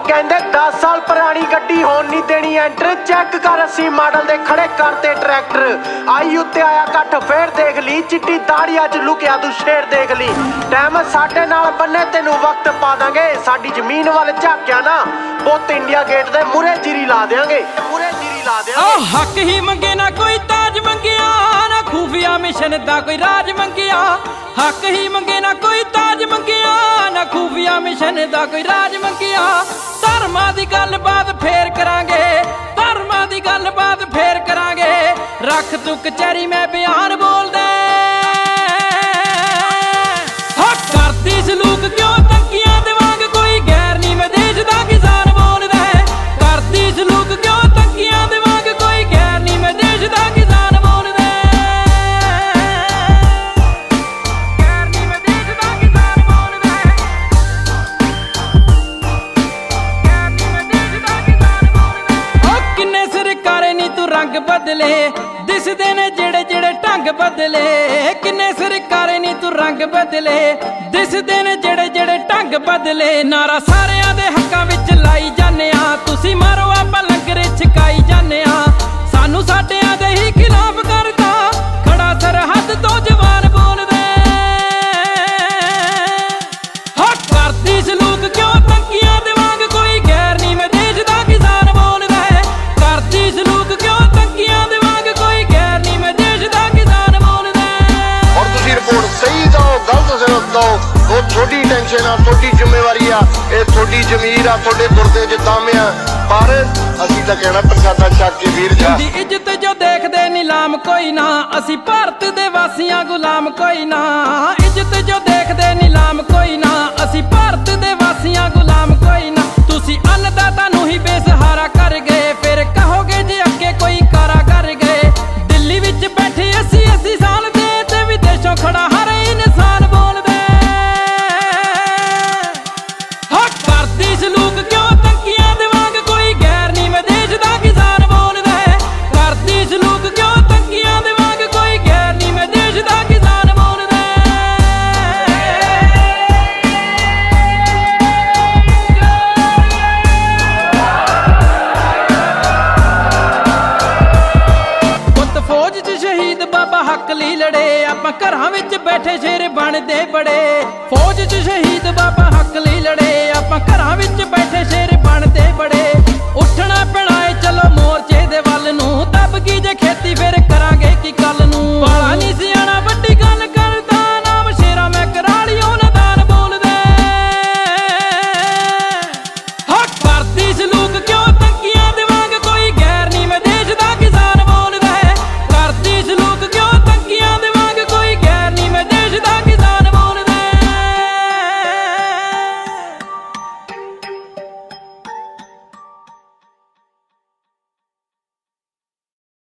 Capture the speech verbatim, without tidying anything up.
कहंदे दस साल पुरानी गड्डी होन नहीं देनी एंटर, चेक कर अस्सी मॉडल दे खड़े करते ट्रैक्टर। आई उत्ते आया कट फेर देख ली, चिट्टी दाड़ी अज लुकिया तू शेर देख ली। टाइम साडे नाल बन्ने तेनू वक्त पा दांगे, साडी जमीन वाल झाकिया ना पुत इंडिया गेट दे मुरे जीरी ला देंगे, मुरे जीरी ला देंगे। हक ही मंगे ना कोई ताज मंगिया, ना खुफिया मिशन दा कोई राज मंगिया। हक ही मंगे ना कोई ताज मंगिया, ना खुफिया मिशन दा कोई राज मंगिया। धर्मां दी गलबात फेर करांगे, धर्मां दी गलबात फेर करांगे। रख तू कचहरी मैं बयान बोल दे, हक करती सलूक क्यों तंगियां दे वांग, कोई गैर नी मैं देश दा किसान बोल दे। करती सलूक क्यों तंगियां दे वांग, कोई गैर नी मैं देश दा किसान बोल दे। गैर नी मैं देश दा किसान बोल दे, गैर नी मैं देश दा किसान बोल दे। ओ किन्ने सरकारे नी तू रंग बदले, दिसदे ने जेड़े जेड़े ढंग बदले। किन्ने सरकारे नी तू रंग बदले, दिसदे ने जेड़े जेड़े ढंग बदले। नारा सारियां दे हक्कां विच लाई जाने आ, तुसी मारो आपां लंगर छकाई जाने आ। सानू साडियां दे ही खिलाफ करदा, खड़ा सरहद तो जवान बोल दे। हक करदी सलूक क्यों तंगियां दे वांग, कोई गैर नी मैं देश दा किसान बोल दे। करदी सलूक क्यों तंगियां दे वांग, कोई गैर नी मैं देश दा किसान बोल दे। और तुसी रिपोर्ट सही दो गलत दो, वो थोड़ी टेंशन आ, थोड़ी जिम्मेवारी आ, ये थोड़ी जमीर आ, थोड़े गुरदे च दम आ। पर असीं तां कहना प्रसादा छक के वीर जा। दी इज्जत जो देखदे नीलाम कोई ना, असीं भारत दे वासियां गुलाम कोई ना। इज्जत जो देखदे नीलाम कोई ना, असीं